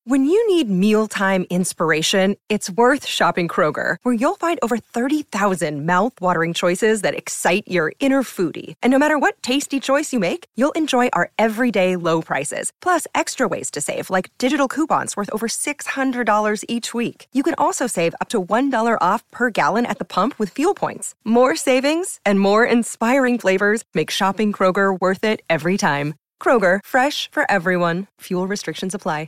When you need mealtime inspiration, it's worth shopping Kroger, where you'll find over 30,000 mouth-watering choices that excite your inner foodie. And no matter what tasty choice you make, you'll enjoy our everyday low prices, plus extra ways to save, like digital coupons worth over $600 each week. You can also save up to $1 off per gallon at the pump with fuel points. More savings and more inspiring flavors make shopping Kroger worth it every time. Kroger, fresh for everyone. Fuel restrictions apply.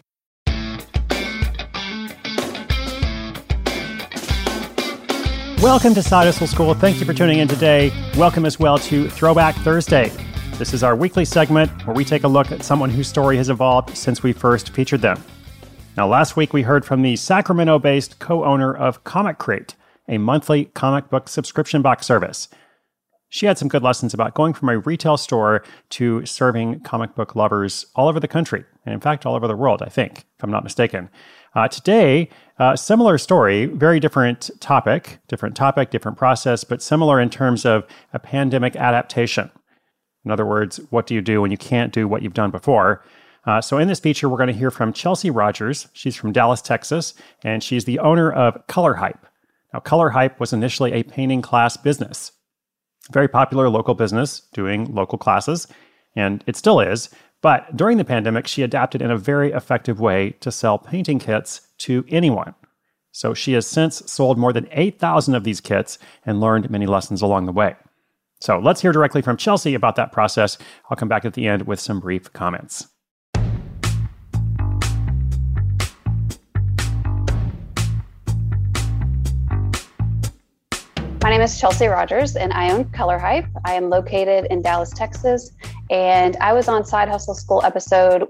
Welcome to Side Hustle School. Thank you for tuning in today. Welcome as well to Throwback Thursday. This is our weekly segment where we take a look at someone whose story has evolved since we first featured them. Now, last week we heard from the Sacramento-based co-owner of Comic Crate, a monthly comic book subscription box service. She had some good lessons about going from a retail store to serving comic book lovers all over the country, and in fact, all over the world, I think, if I'm not mistaken. Today, similar story, very different topic, different process, but similar in terms of a pandemic adaptation. In other words, what do you do when you can't do what you've done before? So in this feature, we're going to hear from Chelsea Rogers. She's from Dallas, Texas, and she's the owner of Color Hype. Now, Color Hype was initially a painting class business. Very popular local business doing local classes, and it still is. But during the pandemic, she adapted in a very effective way to sell painting kits to anyone. So she has since sold more than 8,000 of these kits and learned many lessons along the way. So let's hear directly from Chelsea about that process. I'll come back at the end with some brief comments. My name is Chelsea Rogers, and I own Color Hype. I am located in Dallas, Texas, and I was on Side Hustle School episode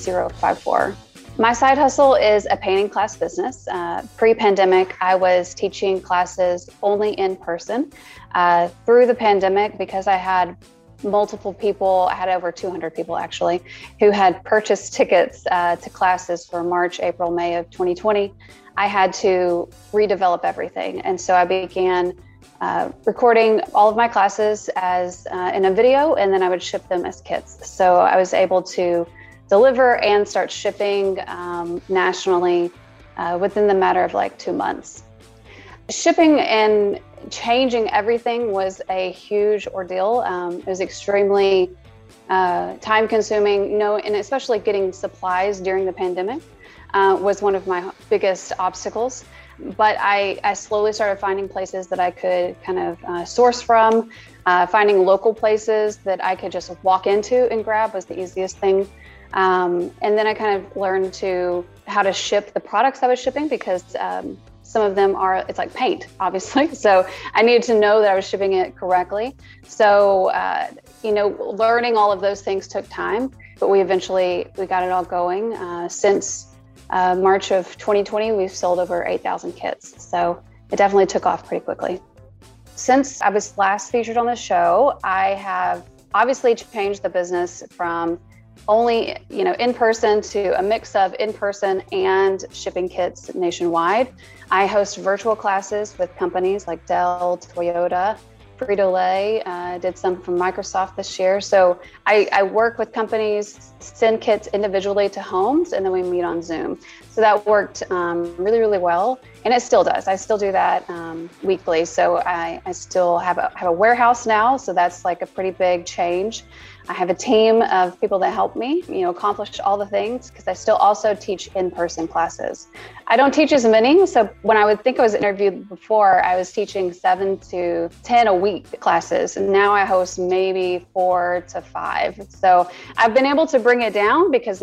1054. My side hustle is a painting class business. Pre-pandemic, I was teaching classes only in person. Through the pandemic, because I had multiple people, I had over 200 people actually, who had purchased tickets to classes for March, April, May of 2020, I had to redevelop everything. And so I began recording all of my classes as in a video, and then I would ship them as kits. So I was able to deliver and start shipping nationally within the matter of like 2 months. Shipping and changing everything was a huge ordeal. It was extremely time consuming, and especially getting supplies during the pandemic was one of my biggest obstacles. But I slowly started finding places that I could kind of source from. Finding local places that I could just walk into and grab was the easiest thing. And then I kind of learned how to ship the products I was shipping, because some of them it's like paint, obviously. So I needed to know that I was shipping it correctly. So, learning all of those things took time, but we got it all going. Since March of 2020, we've sold over 8,000 kits. So it definitely took off pretty quickly. Since I was last featured on the show, I have obviously changed the business from only, in person to a mix of in person and shipping kits nationwide. I host virtual classes with companies like Dell, Toyota, Frito-Lay, did some from Microsoft this year. So I work with companies, send kits individually to homes, and then we meet on Zoom. So that worked really, really well. And it still does. I still do that weekly. So I still have a warehouse now. So that's like a pretty big change. I have a team of people that help me, accomplish all the things, because I still also teach in-person classes. I don't teach as many. So when I was interviewed before, I was teaching 7 to 10 a week classes. And now I host maybe 4 to 5. So I've been able to bring it down because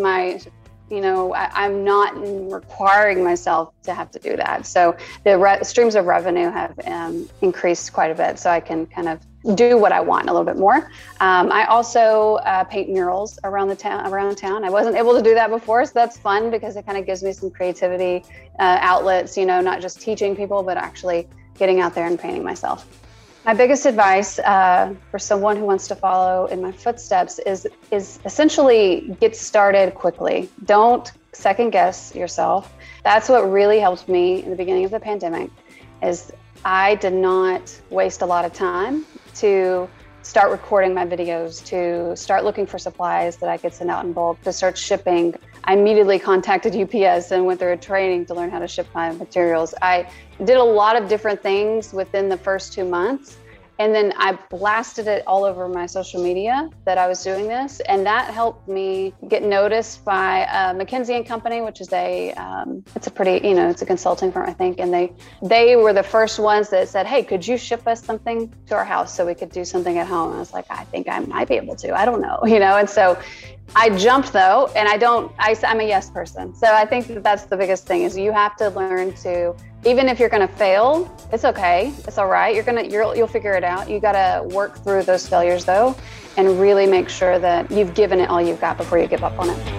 I'm not requiring myself to have to do that. So the streams of revenue have increased quite a bit, so I can kind of do what I want a little bit more. I also paint murals around town. I wasn't able to do that before, so that's fun because it kind of gives me some creativity outlets, not just teaching people, but actually getting out there and painting myself. My biggest advice for someone who wants to follow in my footsteps is essentially get started quickly. Don't second guess yourself. That's what really helped me in the beginning of the pandemic, is I did not waste a lot of time to start recording my videos, to start looking for supplies that I could send out in bulk, to start shipping. I immediately contacted UPS and went through a training to learn how to ship my materials. I did a lot of different things within the first 2 months. And then I blasted it all over my social media that I was doing this. And that helped me get noticed by McKinsey & Company, which is it's a pretty, it's a consulting firm, I think. And they were the first ones that said, hey, could you ship us something to our house so we could do something at home? And I was like, I think I might be able to, I don't know, And so I jumped though, and I'm a yes person. So I think that's the biggest thing is you have to learn to, even if you're going to fail, it's okay. It's all right. You'll figure it out. You got to work through those failures though, and really make sure that you've given it all you've got before you give up on it.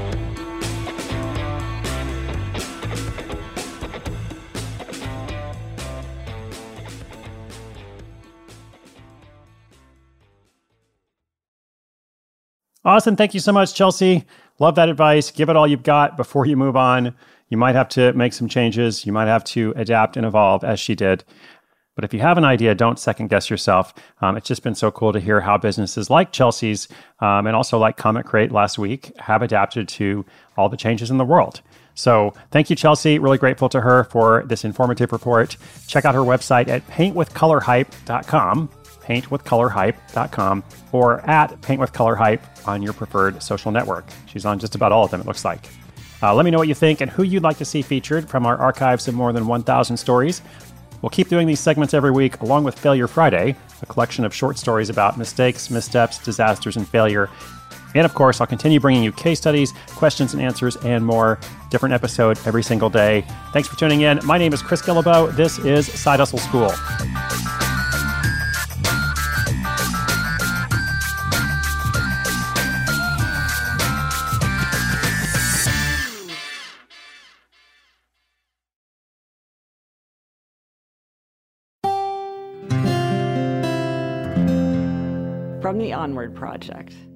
Awesome. Thank you so much, Chelsea. Love that advice. Give it all you've got before you move on. You might have to make some changes. You might have to adapt and evolve as she did. But if you have an idea, don't second guess yourself. It's just been so cool to hear how businesses like Chelsea's and also like Comet Crate last week have adapted to all the changes in the world. So thank you, Chelsea. Really grateful to her for this informative report. Check out her website at paintwithcolorhype.com. paintwithcolorhype.com or at paintwithcolorhype on your preferred social network. She's on just about all of them, it looks like. Let me know what you think and who you'd like to see featured from our archives of more than 1,000 stories. We'll keep doing these segments every week, along with Failure Friday, a collection of short stories about mistakes, missteps, disasters, and failure. And of course, I'll continue bringing you case studies, questions and answers, and more. Different episode every single day. Thanks for tuning in. My name is Chris Guillebeau. This is Side Hustle School. From the Onward Project.